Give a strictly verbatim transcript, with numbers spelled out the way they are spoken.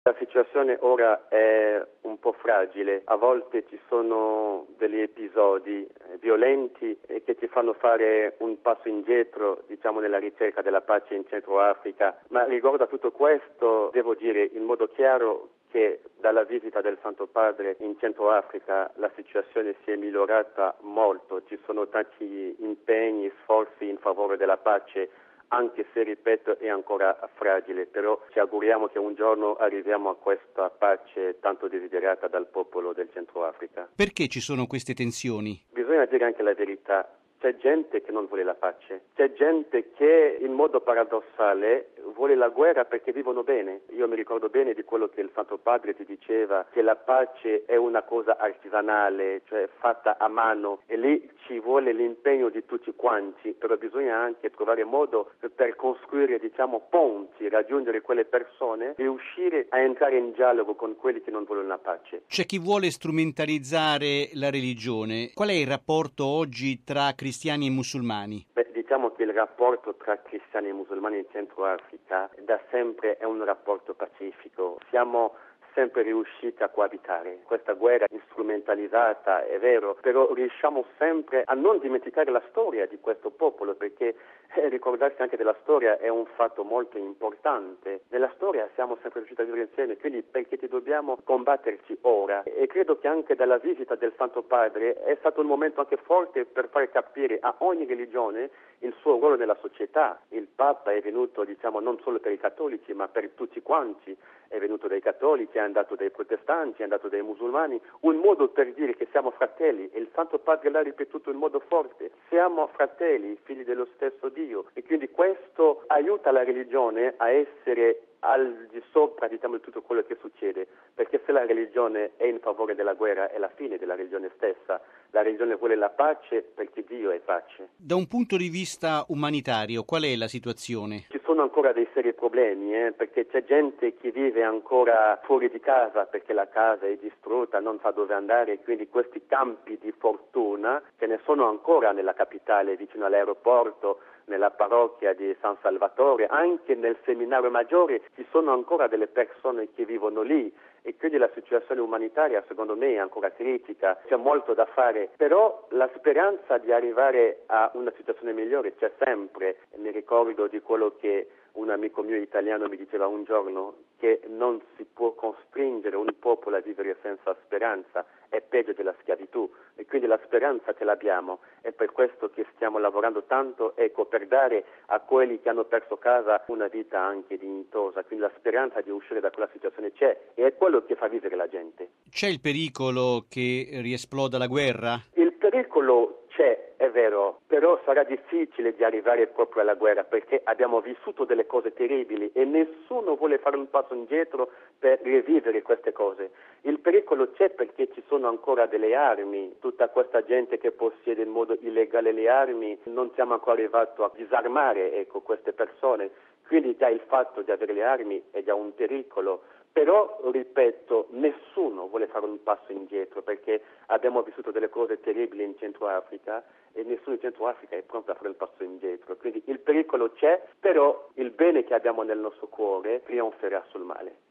La situazione ora è un po' fragile, a volte ci sono degli episodi violenti che ti fanno fare un passo indietro, diciamo, nella ricerca della pace in Centro Africa, ma riguardo a tutto questo devo dire in modo chiaro che dalla visita del Santo Padre in Centro Africa la situazione si è migliorata molto, ci sono tanti impegni, sforzi in favore della pace, anche se, ripeto, è ancora fragile, però ci auguriamo che un giorno arriviamo a questa pace tanto desiderata dal popolo del Centro Africa. Perché ci sono queste tensioni? Bisogna dire anche la verità. C'è gente che non vuole la pace, c'è gente che in modo paradossale vuole la guerra perché vivono bene. Io mi ricordo bene di quello che il Santo Padre ti diceva, che la pace è una cosa artigianale, cioè fatta a mano, e lì ci vuole l'impegno di tutti quanti, però bisogna anche trovare modo per costruire, diciamo, ponti, raggiungere quelle persone, riuscire a entrare in dialogo con quelli che non vogliono la pace. C'è chi vuole strumentalizzare la religione. Qual è il rapporto oggi tra cristiani e musulmani? Beh, diciamo che il rapporto tra cristiani e musulmani in Centro Africa da sempre è un rapporto pacifico. Siamo sempre riusciti a coabitare. Questa guerra strumentalizzata, è vero, però riusciamo sempre a non dimenticare la storia di questo popolo, perché eh, ricordarsi anche della storia è un fatto molto importante. Nella storia siamo sempre riusciti a vivere insieme, quindi perché ti dobbiamo combatterci ora? E credo che anche dalla visita del Santo Padre è stato un momento anche forte per far capire a ogni religione il suo ruolo nella società. Il Papa è venuto, diciamo, non solo per i cattolici, ma per tutti quanti. È venuto dai cattolici, è andato dai protestanti, è andato dai musulmani, un modo per dire che siamo fratelli, e il Santo Padre l'ha ripetuto in modo forte: siamo fratelli, figli dello stesso Dio, e quindi questo aiuta la religione a essere al di sopra, diciamo, di tutto quello che succede, perché se la religione è in favore della guerra è la fine della religione stessa. La religione vuole la pace perché Dio è pace. Da un punto di vista umanitario, qual è la situazione? Ci sono ancora dei seri problemi, eh, perché c'è gente che vive ancora fuori di casa perché la casa è distrutta, non sa dove andare, quindi questi campi di fortuna ce ne sono ancora nella capitale, vicino all'aeroporto, nella parrocchia di San Salvatore, anche nel seminario maggiore ci sono ancora delle persone che vivono lì, e quindi la situazione umanitaria secondo me è ancora critica, c'è molto da fare, però la speranza di arrivare a una situazione migliore c'è sempre. Mi ricordo di quello che un amico mio italiano mi diceva un giorno, che non si può costringere un popolo a vivere senza speranza, è peggio della schiavitù, e quindi la speranza ce l'abbiamo, è per questo che stiamo lavorando tanto, ecco, per dare a quelli che hanno perso casa una vita anche dignitosa, quindi la speranza di uscire da quella situazione c'è, e è quello che fa vivere la gente. C'è il pericolo che riesploda la guerra? Il pericolo c'è, è vero, però sarà difficile di arrivare proprio alla guerra, perché abbiamo vissuto delle cose terribili e nessuno vuole fare un passo indietro per rivivere queste cose. Il pericolo c'è perché ci sono ancora delle armi, tutta questa gente che possiede in modo illegale le armi, non siamo ancora arrivati a disarmare, ecco, queste persone, quindi già il fatto di avere le armi è già un pericolo. Però, ripeto, nessuno vuole fare un passo indietro, perché abbiamo vissuto delle cose terribili in Centro Africa e nessuno in Centro Africa è pronto a fare il passo indietro. Quindi il pericolo c'è, però il bene che abbiamo nel nostro cuore trionferà sul male.